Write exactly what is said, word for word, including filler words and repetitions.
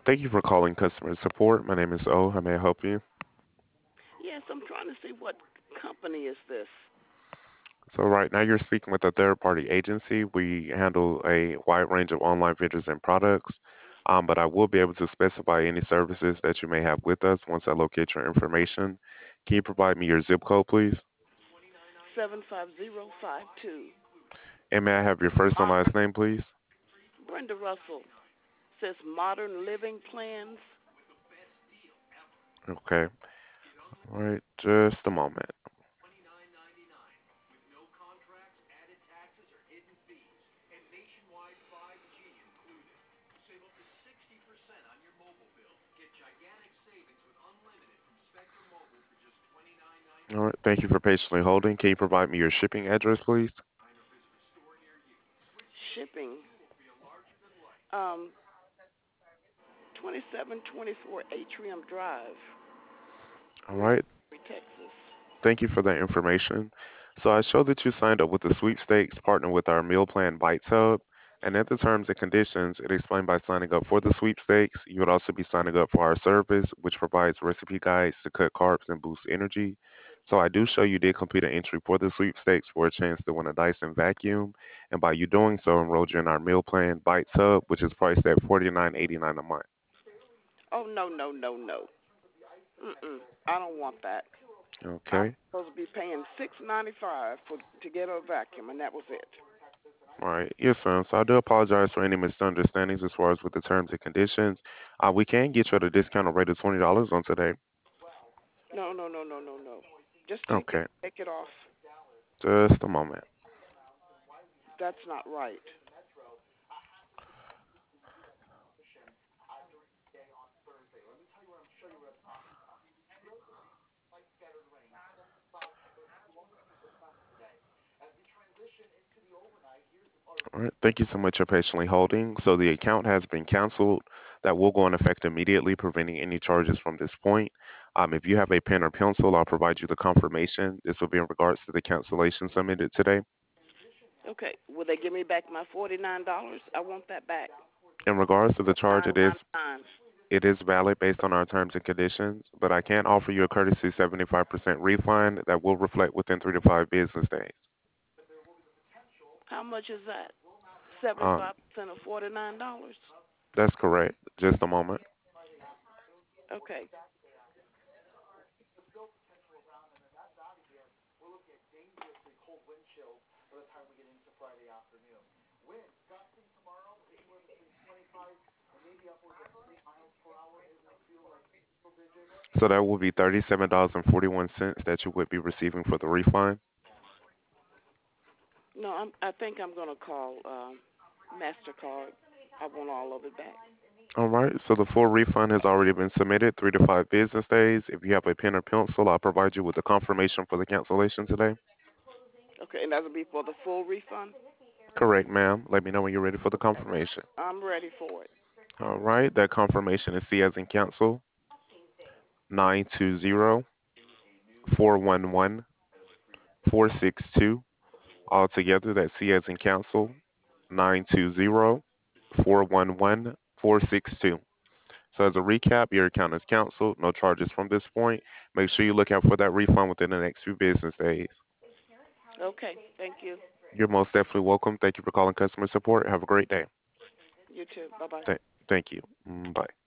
Thank you for calling customer support. My name is O. How may I help you? Yes, I'm trying to see what company is this. So right now you're speaking with a third-party agency. We handle a wide range of online vendors and products, um, but I will be able to specify any services that you may have with us once I locate your information. Can you provide me your zip code, please? seven five zero five two. And may I have your first and last name, please? Brenda Russell says Modern Living Plans. Okay. All right, just a moment. All right, thank you for patiently holding. Can you provide me your shipping address, please? Shipping. Um, twenty-seven twenty-four Atrium Drive, All right, Roseberry, Texas. thank you for that information. So I show that you signed up with the sweepstakes, partner with our meal plan Bites Hub. And at the terms and conditions, it explained by signing up for the sweepstakes, you would also be signing up for our service, which provides recipe guides to cut carbs and boost energy. So I do show you did complete an entry for the sweepstakes for a chance to win a Dyson vacuum. And by you doing so, enrolled you in our meal plan Bites Hub, which is priced at forty-nine eighty-nine a month. Oh no no no no. Mm-mm. I don't want that. I'm Okay. supposed to be paying six ninety-five for to get a vacuum, and that was it. All right. Yes, ma'am. So I do apologize for any misunderstandings as far as with the terms and conditions. Uh, we can get you at a discounted rate of twenty dollars on today. No no no no no no. Just take it Okay. take it off. Just a moment. That's not right. All right. Thank you so much for patiently holding. So the account has been canceled. That will go in effect immediately, preventing any charges from this point. Um, if you have a pen or pencil, I'll provide you the confirmation. This will be in regards to the cancellation submitted today. Okay. Will they give me back my forty nine dollars? I want that back. In regards to the Or charge, nine it ninety is nine. it is valid based on our terms and conditions, but I can offer you a courtesy seventy-five percent refund that will reflect within three to five business days. How much is that? Seventy Um, five percent of forty nine dollars. that's correct. Just a moment. Okay. So that will be thirty-seven dollars and forty-one cents that you would be receiving for the refund. No, I'm I think I'm gonna call um MasterCard. I want all of it back. All right. So the full refund has already been submitted, three to five business days. If you have a pen or pencil, I'll provide you with the confirmation for the cancellation today. Okay, and that'll be for the full refund? Correct, ma'am. Let me know when you're ready for the Okay. confirmation. I'm ready for it. All right. That confirmation is C as in cancel, nine two zero, four one one, four six two. Altogether, that's C as in cancel, nine two zero, four one one, four six two. So as a recap, your account is canceled, no charges from this point. Make sure you look out for that refund within the next few business days. Okay, thank you. You're most definitely welcome. Thank you for calling customer support. Have a great day. You too. Bye bye. Th- thank you. Mm, bye.